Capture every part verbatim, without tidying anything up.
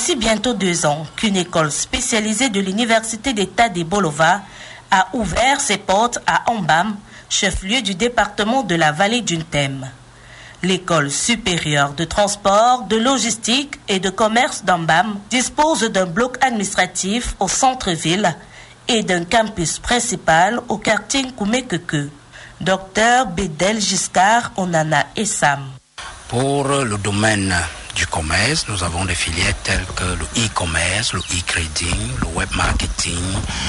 Voici bientôt deux ans qu'une école spécialisée de l'Université d'État de Bolova a ouvert ses portes à Ambam, chef-lieu du département de la vallée d'Untem. L'école supérieure de transport, de logistique et de commerce d'Ambam dispose d'un bloc administratif au centre-ville et d'un campus principal au quartier Nkoumekeke. Docteur Bédel Giscard Onana Essam. Pour le domaine du commerce, nous avons des filières telles que le e-commerce, le e-trading, le web marketing,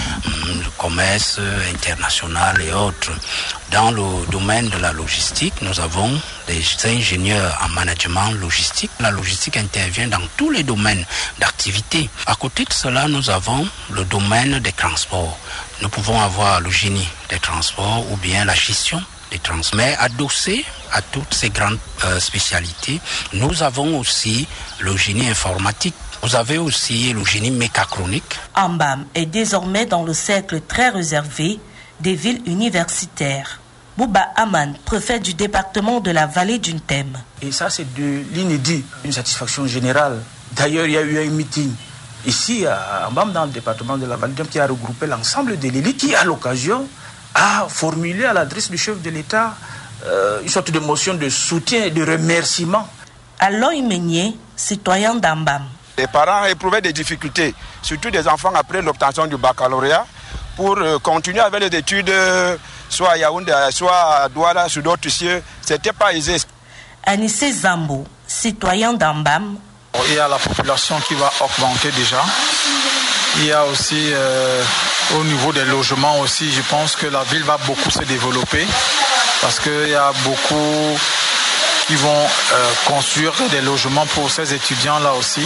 le commerce international et autres. Dans le domaine de la logistique, nous avons des ingénieurs en management logistique. La logistique intervient dans tous les domaines d'activité. À côté de cela, nous avons le domaine des transports. Nous pouvons avoir le génie des transports ou bien la gestion des transports. Mais adossé à toutes ces grandes euh, spécialités, nous avons aussi le génie informatique. Vous avez aussi le génie mécatronique. Ambam est désormais dans le cercle très réservé des villes universitaires. Bouba Aman, préfet du département de la vallée d'Untem. Et ça, c'est de l'inédit, une satisfaction générale. D'ailleurs, il y a eu un meeting ici à Ambam, dans le département de la vallée d'Untem, qui a regroupé l'ensemble de l'élite qui, à l'occasion, a formulé à l'adresse du chef de l'État euh, une sorte de motion de soutien et de remerciement. Aloy Meunier, citoyen d'Ambam. Les parents éprouvaient des difficultés, surtout des enfants après l'obtention du baccalauréat, pour euh, continuer avec les études, euh, soit à Yaoundé, soit à Douala, sur d'autres cieux. C'était pas aisé. Anissé Zambo, citoyen d'Ambam. Il y a la population qui va augmenter déjà. Il y a aussi, euh, au niveau des logements aussi, je pense que la ville va beaucoup se développer parce qu'il y a beaucoup qui vont euh, construire des logements pour ces étudiants-là aussi.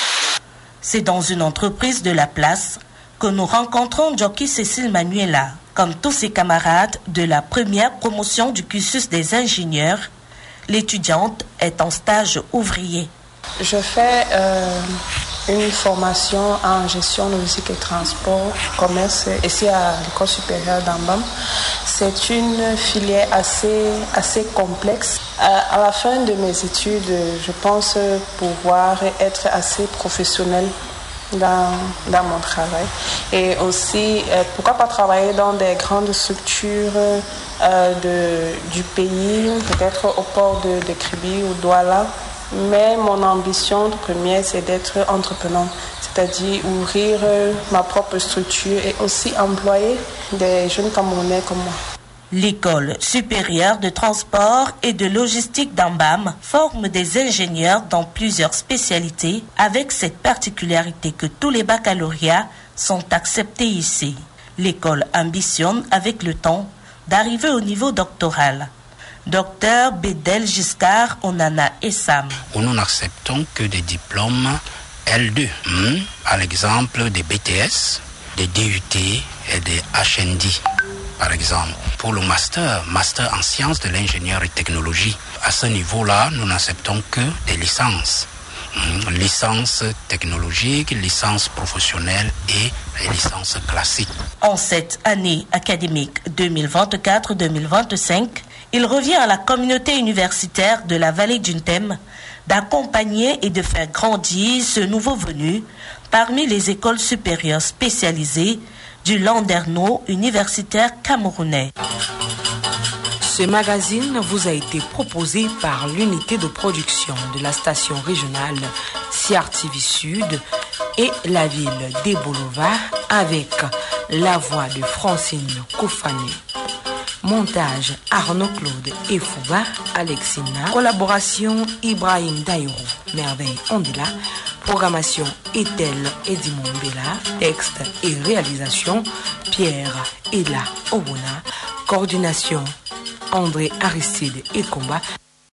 C'est dans une entreprise de la place que nous rencontrons Jockey Cécile Manuela, comme tous ses camarades de la première promotion du cursus des ingénieurs. L'étudiante est en stage ouvrier. Je fais euh, une formation en gestion logistique et transport, commerce, ici à l'école supérieure d'Ambam. C'est une filière assez, assez complexe. À, à la fin de mes études, je pense pouvoir être assez professionnelle dans, dans mon travail. Et aussi, euh, pourquoi pas travailler dans des grandes structures euh, de, du pays, peut-être au port de, de Kribi ou Douala. Mais mon ambition première, c'est d'être entrepreneur, c'est-à-dire ouvrir ma propre structure et aussi employer des jeunes Camerounais comme moi. L'école supérieure de transport et de logistique d'Ambam forme des ingénieurs dans plusieurs spécialités, avec cette particularité que tous les baccalauréats sont acceptés ici. L'école ambitionne, avec le temps, d'arriver au niveau doctoral. Docteur Bédel Giscard Onana Essam. Nous n'acceptons que des diplômes L deux, hmm, à l'exemple des B T S, des D U T et des H N D, par exemple. Pour le master, master en sciences de l'ingénieur et technologie, à ce niveau-là, nous n'acceptons que des licences. Hmm, licence technologique, licence professionnelle et les licences classiques. En cette année académique deux mille vingt-quatre deux mille vingt-cinq, il revient à la communauté universitaire de la vallée d'Untem d'accompagner et de faire grandir ce nouveau venu parmi les écoles supérieures spécialisées du Landerneau universitaire camerounais. Ce magazine vous a été proposé par l'unité de production de la station régionale C R T V Sud et la ville d'Ebolova avec la voix de Francine Koufani. Montage Arnaud Claude et Fouba Alexina. Collaboration Ibrahim Daïrou. Merveille Ondela. Programmation Etel Edimon Bella. Texte et réalisation Pierre Ela Obona. Coordination André Aristide et Combat.